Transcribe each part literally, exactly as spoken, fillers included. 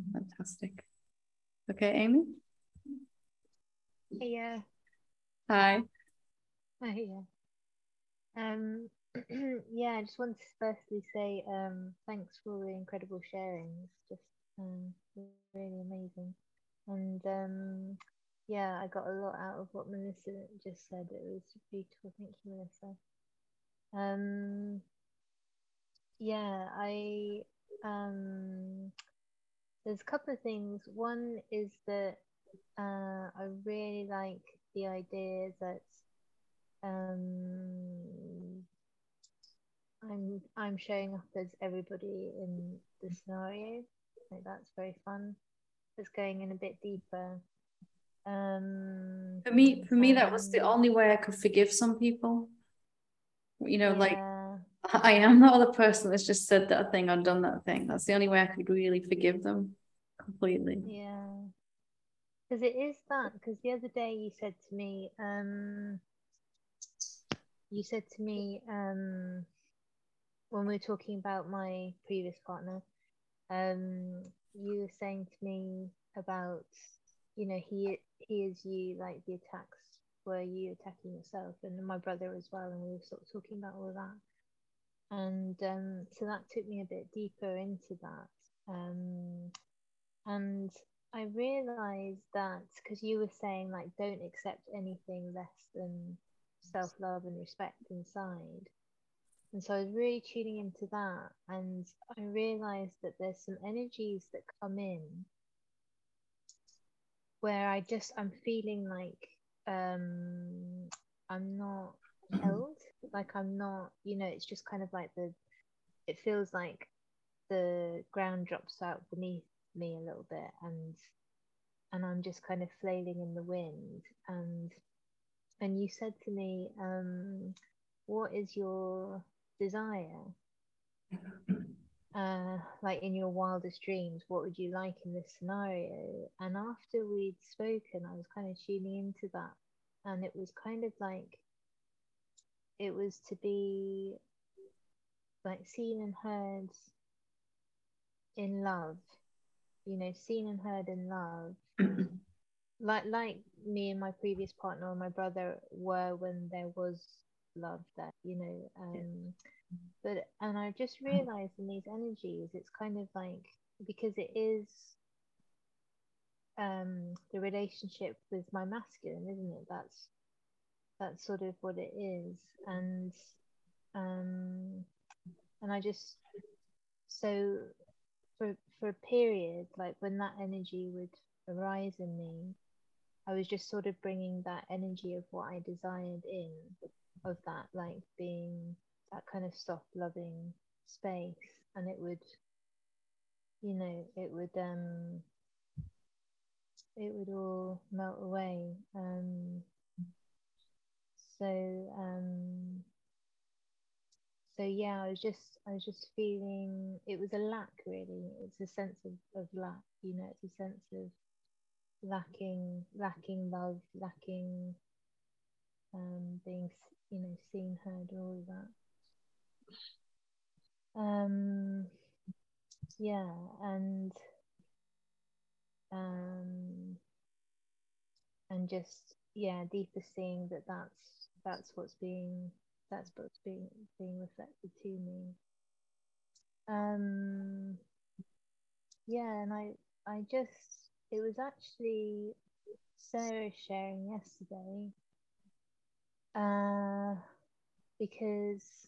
Fantastic. Okay, Amy? Yeah. Hi. Hi, yeah. Um, yeah, I just wanted to firstly say um, thanks for the incredible sharings. Just um, really amazing. And um, yeah, I got a lot out of what Melissa just said. It was beautiful. Thank you, Melissa. Um, yeah, I um, there's a couple of things. One is that uh, I really like the idea that um, I'm I'm showing up as everybody in the scenario. Like that's very fun. It's going in a bit deeper. Um, For me, for me, that was the and only way I could forgive some people. You know, like yeah, I am the other person that's just said that thing or done that thing. That's the only way I could really forgive them completely. yeah, because it is that. Because the other day you said to me, um, you said to me, um, when we were talking about my previous partner, um, you were saying to me about, you know, he he is you, like the attacks were you attacking yourself and my brother as well, and we were sort of talking about all of that, and um, so that took me a bit deeper into that, um, and I realized that because you were saying like don't accept anything less than self love and respect inside. And so I was really tuning into that, and I realized that there's some energies that come in where I just I'm feeling like um I'm not held, like I'm not, you know, it's just kind of like the it feels like the ground drops out beneath me a little bit, and and I'm just kind of flailing in the wind, and and you said to me, um, what is your desire? Uh, like in your wildest dreams, what would you like in this scenario? And after we'd spoken, I was kind of tuning into that. And it was kind of like it was to be like seen and heard in love, you know, seen and heard in love. Like like me and my previous partner or my brother were when there was love there, you know. Um but and I just realized in these energies it's kind of like because it is um the relationship with my masculine, isn't it? That's that's sort of what it is. And um and I just so for for a period, like when that energy would arise in me, I was just sort of bringing that energy of what I desired in, of that like being that kind of soft loving space, and it would, you know, it would um it would all melt away. Um so um so yeah, I was just I was just feeling it was a lack, really. It's a sense of, of lack, you know, it's a sense of lacking lacking love, lacking um being, you know, seen, heard, all of that. Um yeah, and um and just yeah, deeper seeing that that's that's what's being that's what's being being reflected to me. Um yeah, and I I just it was actually Sarah sharing yesterday, uh because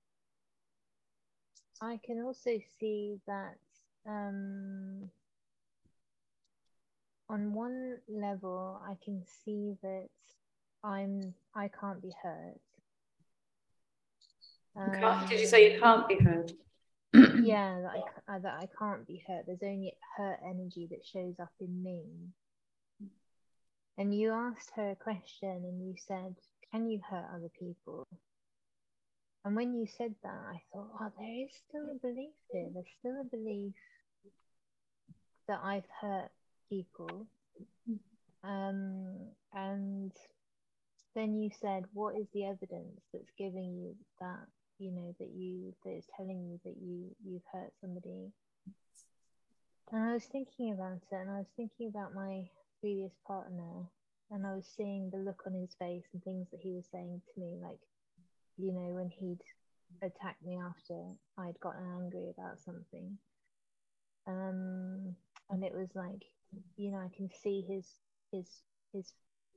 I can also see that um on one level I can see that I'm I can't be hurt. Can't, did you say you Um, can't be heard? yeah, that I, ca- uh, that I can't be hurt. There's only hurt energy that shows up in me. And you asked her a question and you said, can you hurt other people? And when you said that, I thought, oh, there is still a belief here. There's still a belief that I've hurt people. Um, and then you said, what is the evidence that's giving you that, you know, that you, that is telling you that you, you've hurt somebody? And I was thinking about it, and I was thinking about my previous partner, and I was seeing the look on his face and things that he was saying to me, like, you know, when he'd attacked me after I'd gotten angry about something. Um, and it was like, you know, I can see his his his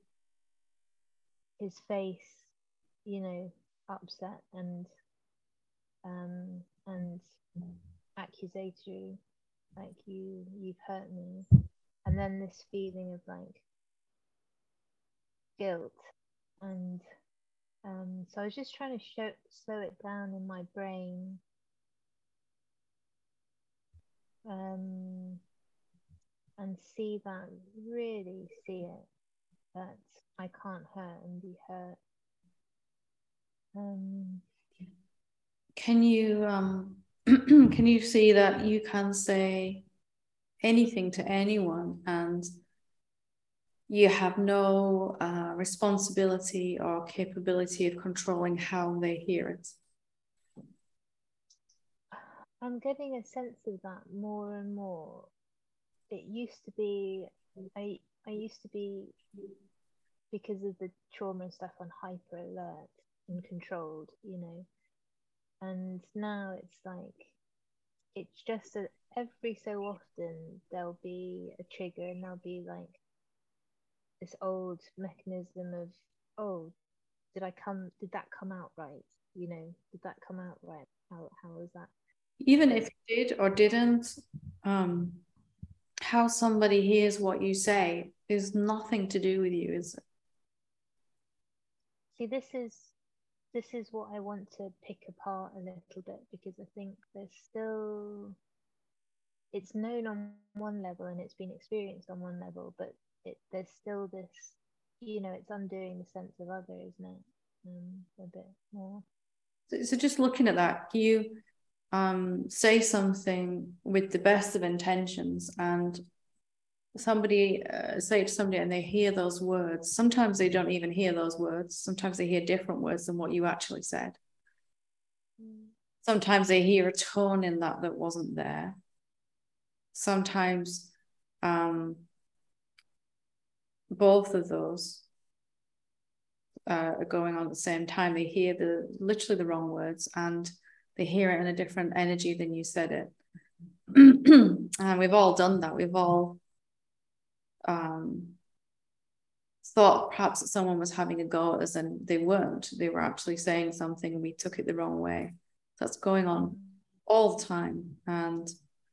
his face, you know, upset and um and accusatory, like you you've hurt me, and then this feeling of like guilt, and um so I was just trying to show slow it down in my brain, um and see that, really see it, that I can't hurt and be hurt. um Can you um can you see that you can say anything to anyone and you have no uh, responsibility or capability of controlling how they hear it? I'm getting a sense of that more and more. It used to be, I I used to be, because of the trauma and stuff, on hyper alert and controlled, you know. And now it's like, it's just that every so often there'll be a trigger, and there'll be like this old mechanism of, oh, did I come, did that come out right? You know, did that come out right? How, how was that? Even if it did or didn't, um, how somebody hears what you say is nothing to do with you, is it? See, this is this is what I want to pick apart a little bit, because I think there's still, it's known on one level and it's been experienced on one level, but it, there's still this, you know, it's undoing the sense of other, isn't it? Um, a bit more. So, so just looking at that, you um, say something with the best of intentions, and somebody uh, say to somebody and they hear those words. Sometimes they don't even hear those words. Sometimes they hear different words than what you actually said. Mm. Sometimes they hear a tone in that that wasn't there. Sometimes um, both of those uh, are going on at the same time. They hear the literally the wrong words, and they hear it in a different energy than you said it. And we've all done that. We've all um, thought perhaps that someone was having a go at us, and they weren't. They were actually saying something and we took it the wrong way. That's going on all the time. And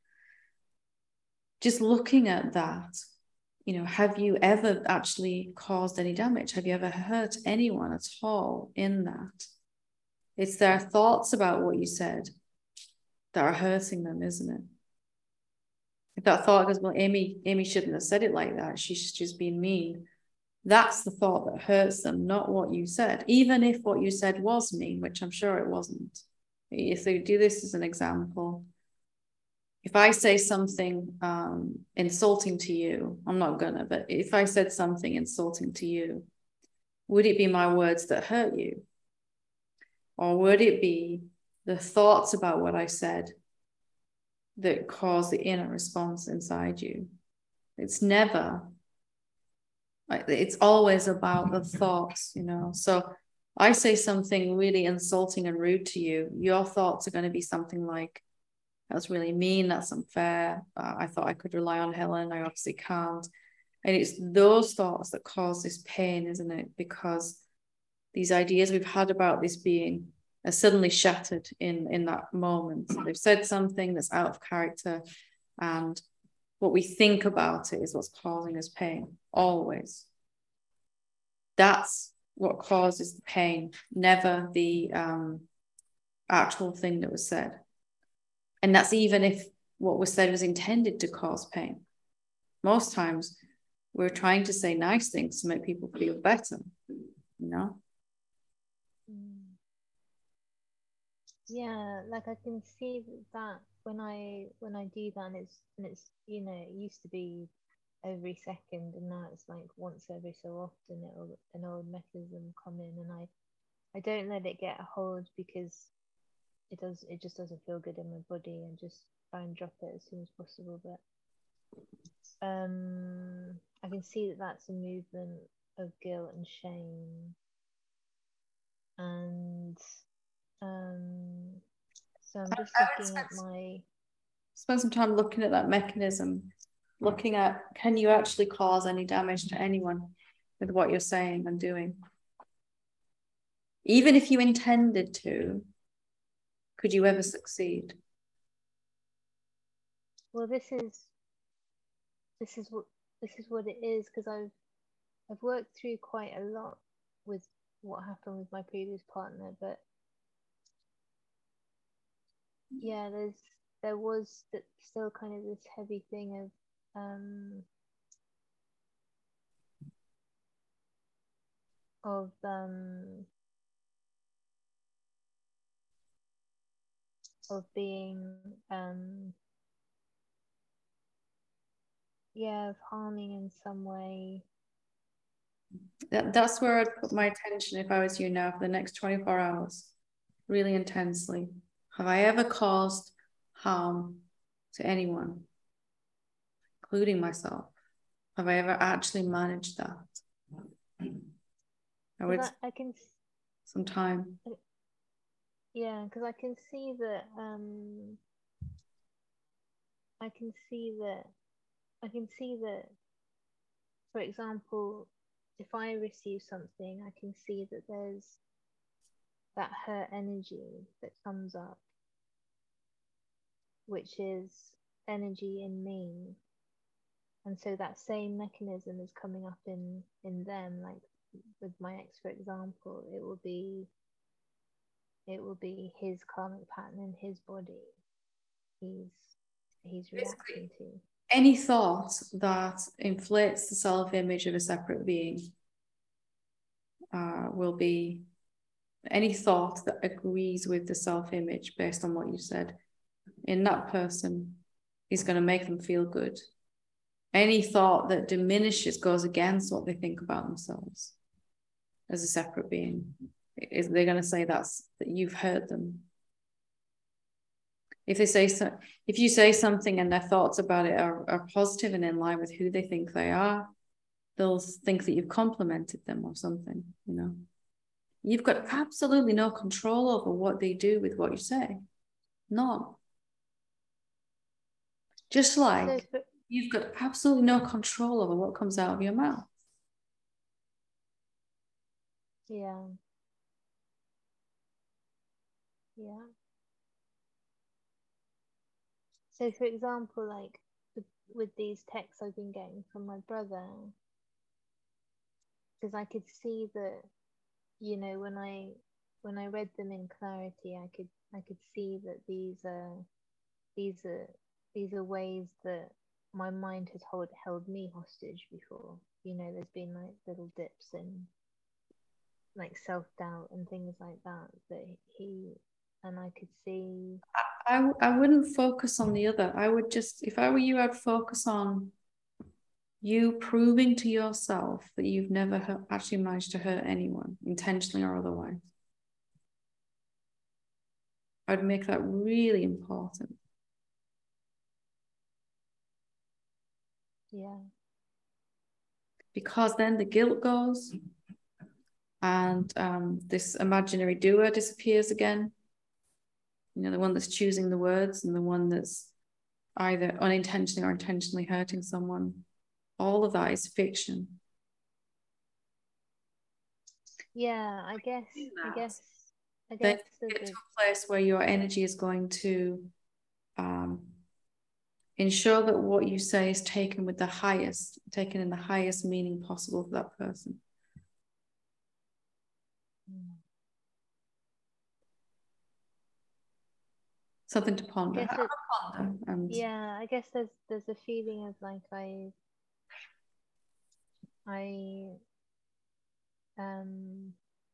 just looking at that, you know, have you ever actually caused any damage? Have you ever hurt anyone at all in that? It's their thoughts about what you said that are hurting them, isn't it? If that thought goes, well, Amy, Amy shouldn't have said it like that, she's just being mean. That's the thought that hurts them, not what you said. Even if what you said was mean, which I'm sure it wasn't. If they do this as an example, if I say something um, insulting to you, I'm not gonna, but if I said something insulting to you, would it be my words that hurt you? Or would it be the thoughts about what I said that cause the inner response inside you? It's never, it's always about the thoughts, you know. So I say something really insulting and rude to you, your thoughts are going to be something like, that's really mean, that's unfair, uh, I thought I could rely on Helen, I obviously can't. And it's those thoughts that cause this pain, isn't it? Because these ideas we've had about this being are suddenly shattered in in that moment. They've said something that's out of character, and what we think about it is what's causing us pain, always. That's what causes the pain, never the um, actual thing that was said. And that's even if what was said was intended to cause pain. Most times we're trying to say nice things to make people feel better, you know? Yeah, like I can see that when I when I do that, and it's and it's you know, it used to be every second, and now it's like once every so often it'll an old mechanism come in, and I I don't let it get a hold, because it does it just doesn't feel good in my body, and just try and drop it as soon as possible. But um, I can see that that's a movement of guilt and shame, and um, so I'm just looking at my. Spend some time looking at that mechanism, looking at, can you actually cause any damage to anyone with what you're saying and doing? Even if you intended to, could you ever succeed? Well, this is this is what this is what it is, because I've I've worked through quite a lot with what happened with my previous partner, but yeah, there's there was that still kind of this heavy thing of um of um of being um yeah, of harming in some way. That, that's where I'd put my attention if I was you now for the next twenty-four hours, really intensely. Have I ever caused harm to anyone, including myself? Have I ever actually managed that? I would I, I can some time. Yeah, because I can see that um I can see that I can see that, for example, if I receive something, I can see that there's that hurt energy that comes up, which is energy in me. And so that same mechanism is coming up in, in them, like with my ex, for example, it will be it will be his karmic pattern in his body. He's he's reacting to. Any thought that inflates the self-image of a separate being uh, will be any thought that agrees with the self-image based on what you said in that person is going to make them feel good. Any thought that diminishes, goes against what they think about themselves as a separate being, is they're going to say that's that you've hurt them. If they say so, if you say something and their thoughts about it are, are positive and in line with who they think they are, they'll think that you've complimented them or something, you know. You've got absolutely no control over what they do with what you say. None. Just like so, you've got absolutely no control over what comes out of your mouth. Yeah. Yeah. So, for example, like with these texts I've been getting from my brother, because I could see that, you know, when I when I read them in clarity, I could I could see that these are these are these are ways that my mind has hold, held me hostage before. You know, there's been like little dips in like self-doubt and things like that that he and I could see. I, I wouldn't focus on the other. I would just, if I were you, I'd focus on you proving to yourself that you've never hurt, actually managed to hurt anyone, intentionally or otherwise. I'd make that really important. Yeah. Because then the guilt goes and um, this imaginary doer disappears again. You know, the one that's choosing the words and the one that's either unintentionally or intentionally hurting someone. All of that is fiction. Yeah, I guess, I guess, I Then guess. get to a place where your energy is going to um, ensure that what you say is taken with the highest, taken in the highest meaning possible for that person. Mm. Something to ponder. It, ponder and... Yeah, I guess there's there's a feeling of like I I um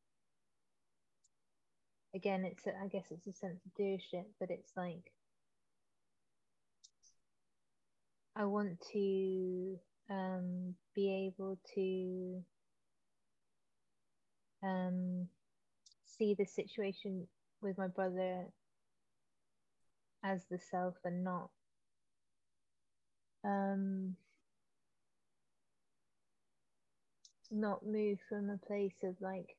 again it's a, I guess it's a sense of doership, but it's like I want to um be able to um see the situation with my brother as the self and not um, not move from a place of like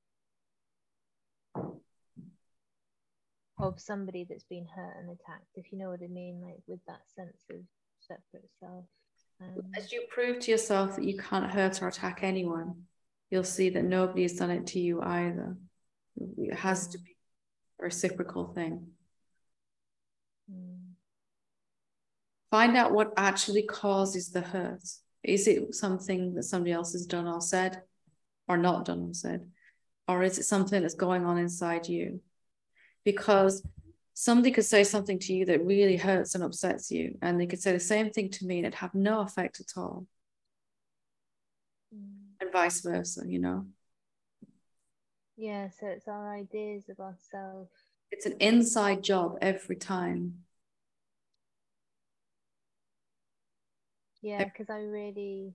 of somebody that's been hurt and attacked, if you know what I mean, like with that sense of separate self. Um, As you prove to yourself that you can't hurt or attack anyone, you'll see that nobody has done it to you either. It has yeah. to be a reciprocal thing. Mm. Find out what actually causes the hurt. Is it something that somebody else has done or said, or not done or said? Or is it something that's going on inside you? Because somebody could say something to you that really hurts and upsets you, and they could say the same thing to me and it'd have no effect at all. Mm. And vice versa, you know? Yeah, so it's our ideas of ourselves. It's an inside job every time. Yeah, because I really,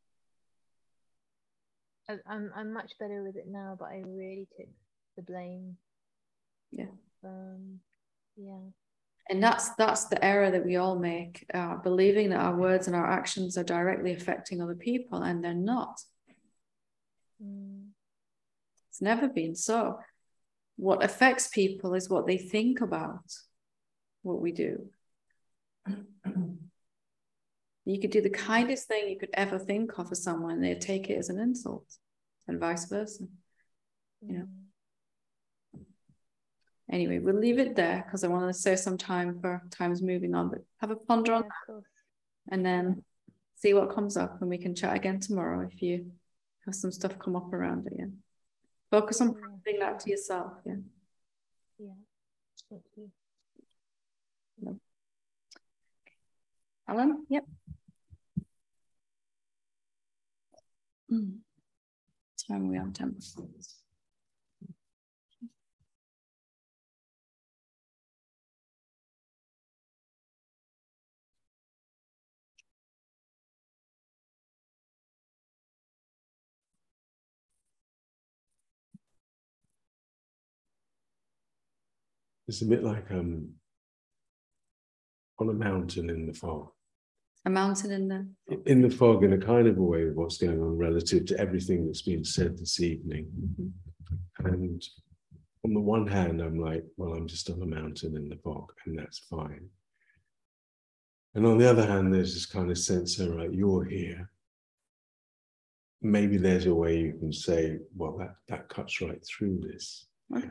I, I'm I'm much better with it now, but I really took the blame. Yeah. Um, yeah. And that's that's the error that we all make, uh, believing that our words and our actions are directly affecting other people, and they're not. Mm. It's never been so. What affects people is what they think about what we do. You could do the kindest thing you could ever think of for someone, and they'd take it as an insult, and vice versa. Mm. You know. Anyway, we'll leave it there because I want to save some time for times moving on, but have a ponder yeah, on that and then see what comes up, and we can chat again tomorrow if you have some stuff come up around it. Yeah. Focus on proving yeah. that to yourself. Yeah. Yeah. Thank you. No. Alan? Yep. Mm. Time we have ten minutes. It's a bit like um, on a mountain in the fog. A mountain in the... In the fog, in a kind of a way of what's going on relative to everything that's been said this evening. Mm-hmm. And on the one hand, I'm like, well, I'm just on a mountain in the fog, and that's fine. And on the other hand, there's this kind of sense, all right, you're here. Maybe there's a way you can say, well, that, that cuts right through this. Okay.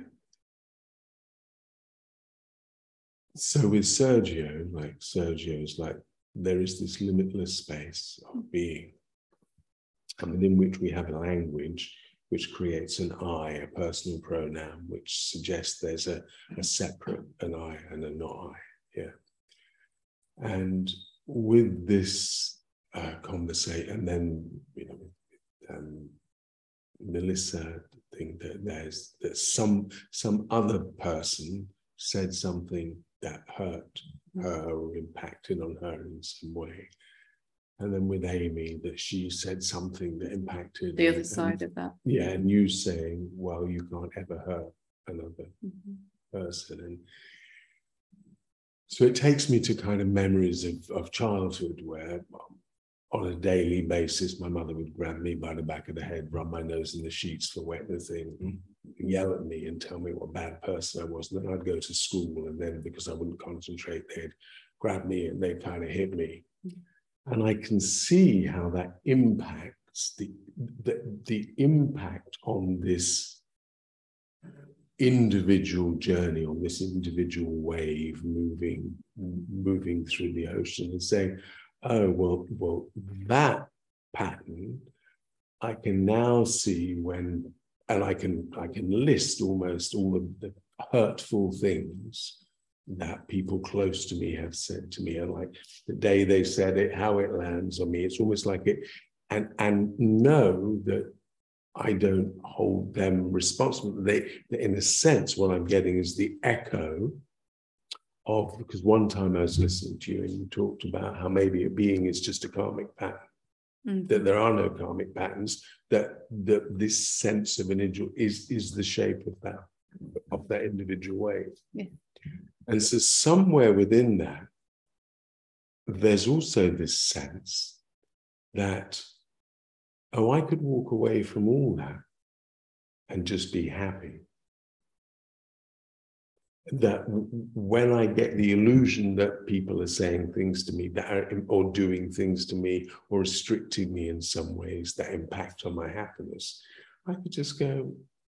So with Sergio, like Sergio's like, there is this limitless space of being, and within which we have a language which creates an I, a personal pronoun, which suggests there's a, a separate an I and a not I. Yeah. And with this uh, conversation, and then, you know, um, Melissa think that there's that some some other person said something that hurt her or impacted on her in some way. And then with Amy, that she said something that impacted the other and, side of that. Yeah, and you saying, well, you can't ever hurt another mm-hmm. person. And so it takes me to kind of memories of, of childhood where on a daily basis, my mother would grab me by the back of the head, rub my nose in the sheets for wet the thing, yell at me and tell me what a bad person I was. And then I'd go to school, and then because I wouldn't concentrate, they'd grab me and they'd kind of hit me. And I can see how that impacts the, the, the impact on this individual journey, on this individual wave moving, moving through the ocean, and saying, oh, well, well, that pattern, I can now see when, and I can, I can list almost all of the hurtful things that people close to me have said to me, and like the day they said it, how it lands on me. It's almost like it, and and know that I don't hold them responsible. They, in a sense, what I'm getting is the echo of, because one time I was listening to you and you talked about how maybe a being is just a karmic pattern, mm-hmm. that there are no karmic patterns, that, that this sense of an individual is, is the shape of that, of that individual wave. Yeah. And so somewhere within that, there's also this sense that, oh, I could walk away from all that and just be happy. That when I get the illusion that people are saying things to me that are, or doing things to me or restricting me in some ways that impact on my happiness, I could just go.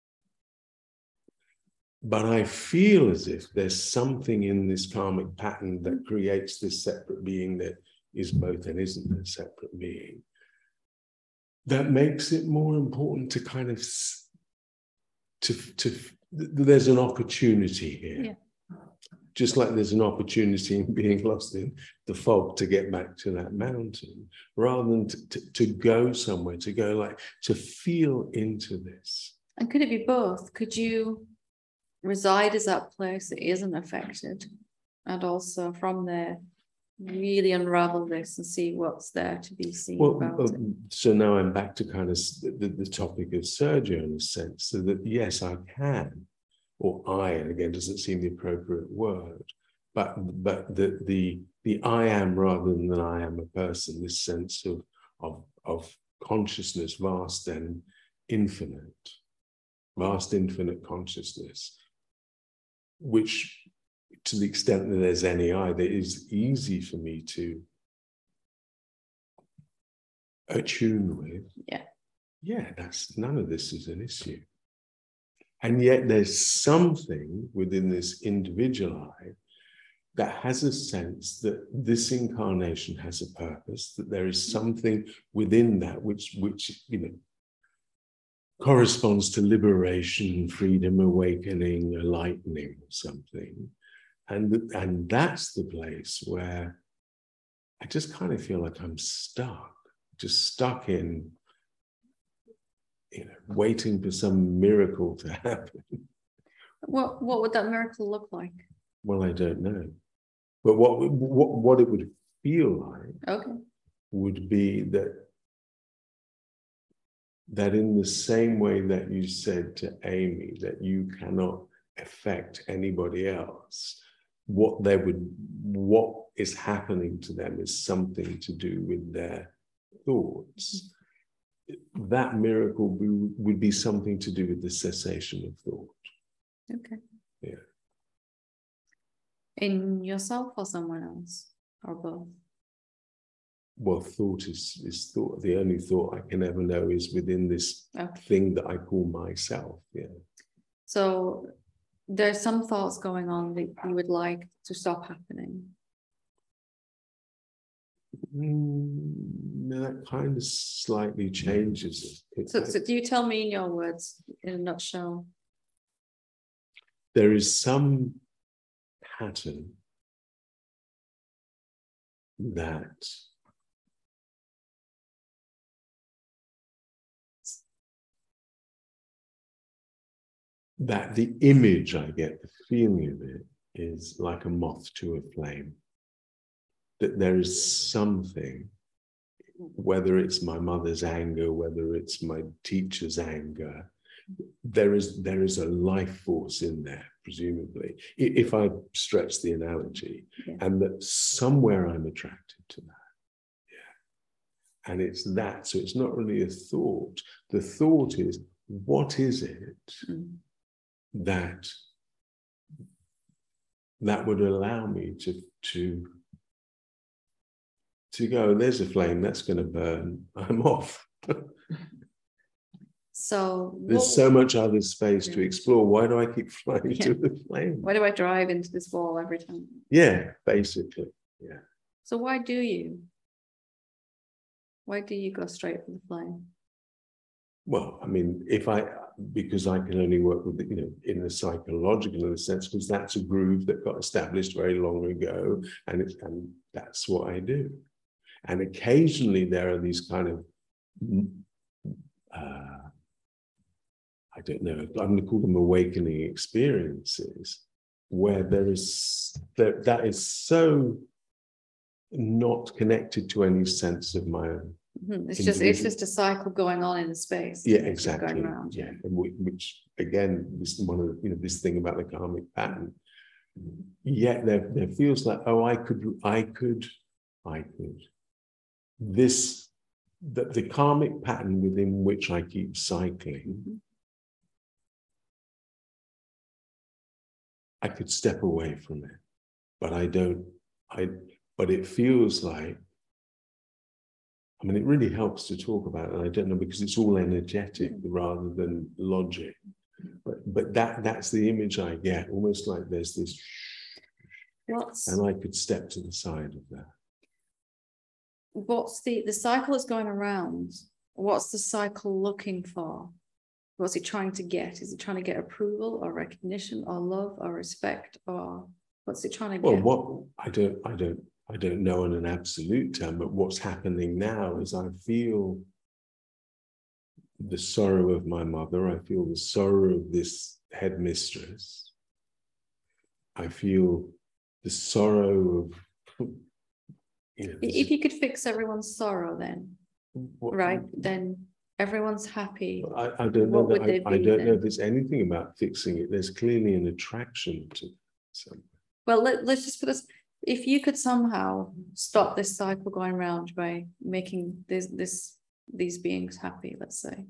But I feel as if there's something in this karmic pattern that creates this separate being that is both and isn't a separate being, that makes it more important to kind of to to there's an opportunity here. Yeah. Just like there's an opportunity in being lost in the fog to get back to that mountain, rather than to, to, to go somewhere, to go like, to feel into this. And could it be both? Could you reside as that place that isn't affected, and also from there really unravel this and see what's there to be seen well, about well, it? So now I'm back to kind of the, the topic of Sergio in a sense, so that yes, I can, or I, and again, doesn't seem the appropriate word, but but the the the I am rather than I am a person, this sense of of of consciousness, vast and infinite, vast infinite consciousness, which, to the extent that there's any I, that is easy for me to attune with. Yeah. Yeah, that's none of this is an issue. And yet there's something within this individual I that has a sense that this incarnation has a purpose, that there is something within that which, which you know, corresponds to liberation, freedom, awakening, enlightening, or something. And, and that's the place where I just kind of feel like I'm stuck, just stuck in, you know, waiting for some miracle to happen. What, what would that miracle look like? Well, I don't know. But what, what, what it would feel like okay. would be that, that in the same way that you said to Amy, that you cannot affect anybody else, what they would, what is happening to them is something to do with their thoughts. That miracle be, would be something to do with the cessation of thought. Okay. Yeah. In yourself or someone else, or both? Well, thought is, is thought. The only thought I can ever know is within this okay. thing that I call myself. Yeah. So there's some thoughts going on that you would like to stop happening. Mm, that kind of slightly changes it. So, so do you tell me in your words, in a nutshell? There is some pattern that that the image I get, the feeling of it, is like a moth to a flame. That there is something, whether it's my mother's anger, whether it's my teacher's anger, there is there is a life force in there, presumably, if I stretch the analogy, yeah. And that somewhere I'm attracted to that. Yeah. And it's that, so it's not really a thought. The thought is, what is it mm. that that would allow me to to to go, there's a flame that's going to burn, I'm off. So there's so much other space yeah. to explore. Why do I keep flying yeah. to the flame? Why do I drive into this wall every time? Yeah, basically. Yeah. So why do you? Why do you go straight for the flame? Well, I mean, if I, because I can only work with, you know, in a psychological sense, because that's a groove that got established very long ago, and it's, and that's what I do. And occasionally there are these kind of, uh, I don't know, I'm going to call them awakening experiences, where there is, that, that is so not connected to any sense of my own. Mm-hmm. It's just it's just a cycle going on in the space. Yeah, exactly. Going around. Yeah, and we, which again, this is one of the, you know, this thing about the karmic pattern. Yet there, there feels like, oh, I could, I could I could, this, the, the karmic pattern within which I keep cycling, Mm-hmm. I could step away from it, but I don't, I, but it feels like, I mean, it really helps to talk about it, and I don't know, because it's all energetic rather than logic. But but that that's the image I get, almost like there's this, What's and I could step to the side of that. what's the the cycle that's going around? What's the cycle looking for? What's it trying to get? Is it trying to get approval or recognition or love or respect, or what's it trying to Well, get? what I don't I don't I don't know in an absolute term, but what's happening now is I feel the sorrow of my mother. I feel the sorrow of this headmistress. I feel the sorrow of, you know, If you could fix everyone's sorrow, then what, right, then everyone's happy. I, I don't know What that would they I, I be don't then? know if there's anything about fixing it. There's clearly an attraction to something. Well, let, let's just put this. If you could somehow stop this cycle going around by making this this these beings happy, let's say,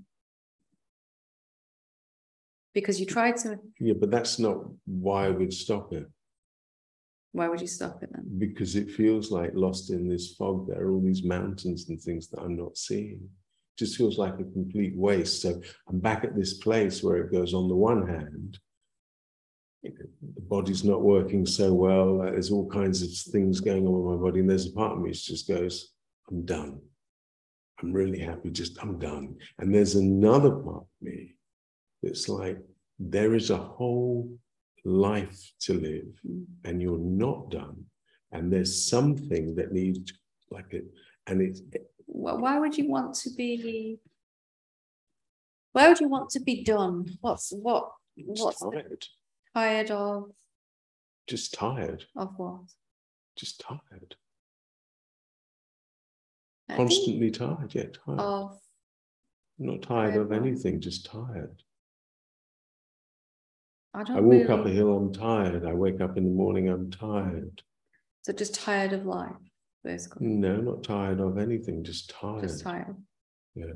because you tried to. Yeah, but that's not why I would stop it. Why would you stop it then? Because it feels like lost in this fog. There are all these mountains and things that I'm not seeing. It just feels like a complete waste. So I'm back at this place where it goes, on the one hand, the body's not working so well. There's all kinds of things going on with my body. And there's a part of me that just goes, I'm done. I'm really happy, just I'm done. And there's another part of me that's like, there is a whole life to live, Mm. and you're not done. And there's something that needs, like it, and it's. Wh- Why would you want to be? Why would you want to be done? What's what? What's the- tired. tired of? Just tired. Of what? Just tired. I think Constantly tired, yeah, tired. of. I'm not tired tired of what? anything, just tired. I don't I walk really, up a hill, I'm tired. I wake up in the morning, I'm tired. So just tired of life, basically. No, not tired of anything, just tired. Just tired. Yeah.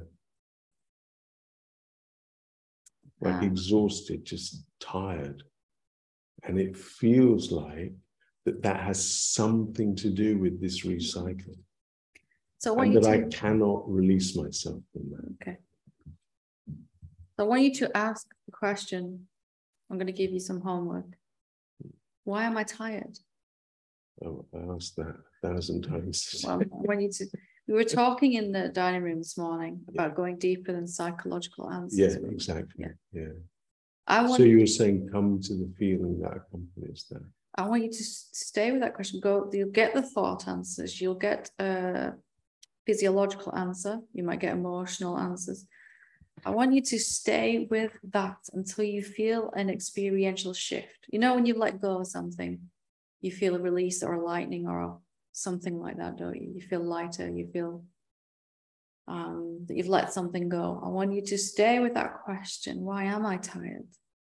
Like Um, exhausted, just tired. And it feels like that that has something to do with this recycling. So I want And you that I to, cannot release myself from that. okay. So I want you to ask the question. I'm going to give you some homework. Why am I tired? Oh, I asked that a thousand times. Well, I want you to. We were talking in the dining room this morning about going deeper than psychological answers. Yeah, exactly. Yeah. Yeah. I want. So you were saying, come to the feeling that accompanies that. I want you to s- stay with that question. Go. You'll get the thought answers. You'll get a physiological answer. You might get emotional answers. I want you to stay with that until you feel an experiential shift. You know, when you let go of something, you feel a release or a lightening or something like that, don't you? You feel lighter. You feel um, that you've let something go. I want you to stay with that question. Why am I tired?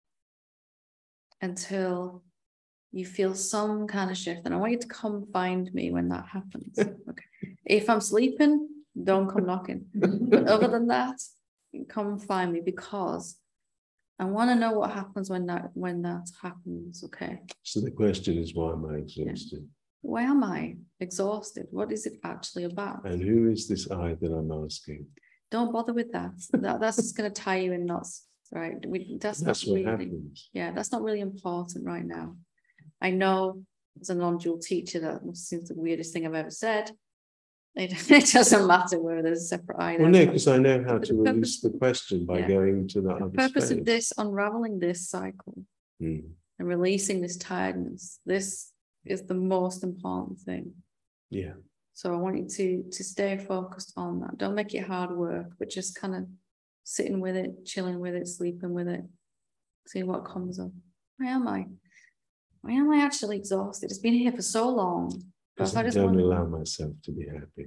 Until you feel some kind of shift. And I want you to come find me when that happens. Okay. If I'm sleeping, don't come knocking. But other than that, come find me, because I want to know what happens when that when that happens. Okay. So the question is, why am I exhausted? Why am I exhausted? What is it actually about? And who is this I that I'm asking? Don't bother with that. that that's just going to tie you in knots, right? We, that's That's not what really, happens. yeah, that's not really important right now. I know as a non-dual teacher that seems the weirdest thing I've ever said. It, it doesn't matter whether there's a separate I. Well, no, because I know how But to the purpose- release the question by yeah. going to that The other purpose space. of this, unraveling this cycle Mm. and releasing this tiredness, this is the most important thing. Yeah. So I want you to to stay focused on that. Don't make it hard work, but just kind of sitting with it, chilling with it, sleeping with it, see what comes up. Why am I? Why am I actually exhausted? It's been here for so long. Because I I just don't want- allow myself to be happy.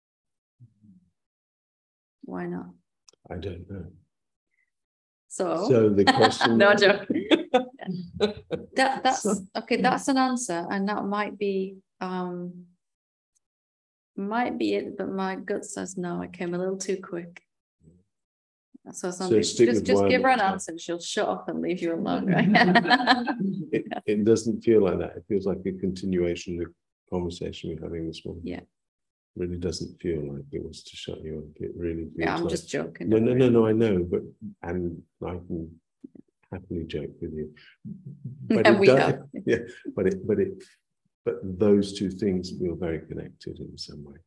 Why not? I don't know. So, So the question. no joke. That that's So- okay. That's an answer, and that might be um might be it, but my gut says no. I came a little too quick. So, So just, stick just with give her an why- answer and she'll shut up and leave you alone, right? It, it doesn't feel like that. It feels like a continuation of the conversation we're having this morning. Yeah. Really doesn't feel like it was to shut you up. It really feels Yeah, I'm like, just joking. no, don't no, worry. no, no, I know, but and I can happily joke with you. But And it we does, have. yeah, but it, but it, but those two things feel very connected in some way.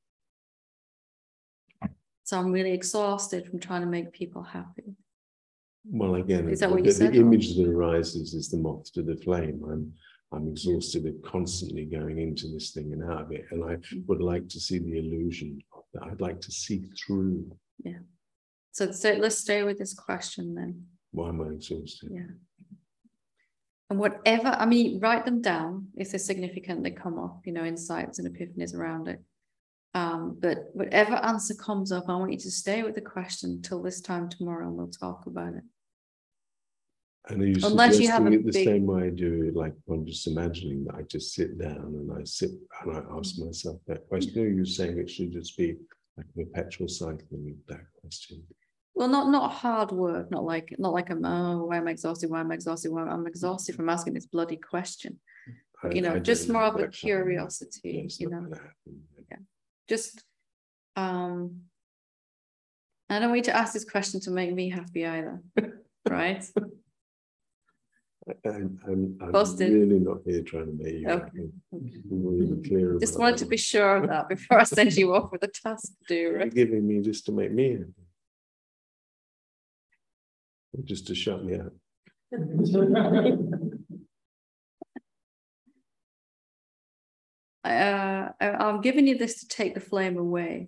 So I'm really exhausted from trying to make people happy. Well, again, Is that the, what you the said, or- image that arises is the moth to the flame. I'm I'm exhausted of constantly going into this thing and out of it, and I would like to see the illusion of that. I'd like to see through. Yeah. So, so let's stay with this question then. Why am I exhausted? Yeah. And whatever, I mean, write them down if they're significant, they come up, you know, insights and epiphanies around it. Um, but whatever answer comes up, I want you to stay with the question till this time tomorrow and we'll talk about it. And are you Unless you have suggesting a it the big- same way I do it, like I'm just imagining that I just sit down and I sit and I ask myself that question? Or are you saying it should just be like a perpetual cycling of that question? Well, not not hard work, not like not like I'm, oh, why am I exhausted? Why am I exhausted? Why I'm exhausted from asking this bloody question. I- You know, I just don't more know of a that kind curiosity, Yeah, it's you not know. gonna happen. Just um I don't want you to ask this question to make me happy either. Right? I'm, I'm, I'm Busted. really not here trying to make you Okay. happy. I'm really clear Just about wanted to that. be sure of that before I send you off with a task to do, You're right? giving me just to make me happy. Or just to shut me up. Uh, I, I'm giving you this to take the flame away.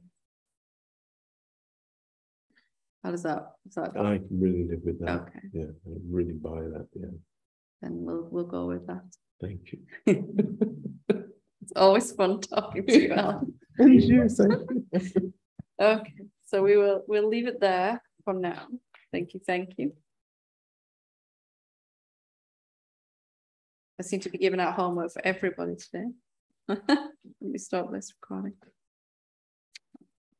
How does that? Is that I can really live with that. okay? Yeah, I really buy that. Yeah, Then we'll we'll go with that. thank you. It's always fun talking to you, Alan. And you, thank you. Okay, so we will we'll leave it there for now. Thank you, thank you. I seem to be giving out homework for everybody today. Let me stop this recording.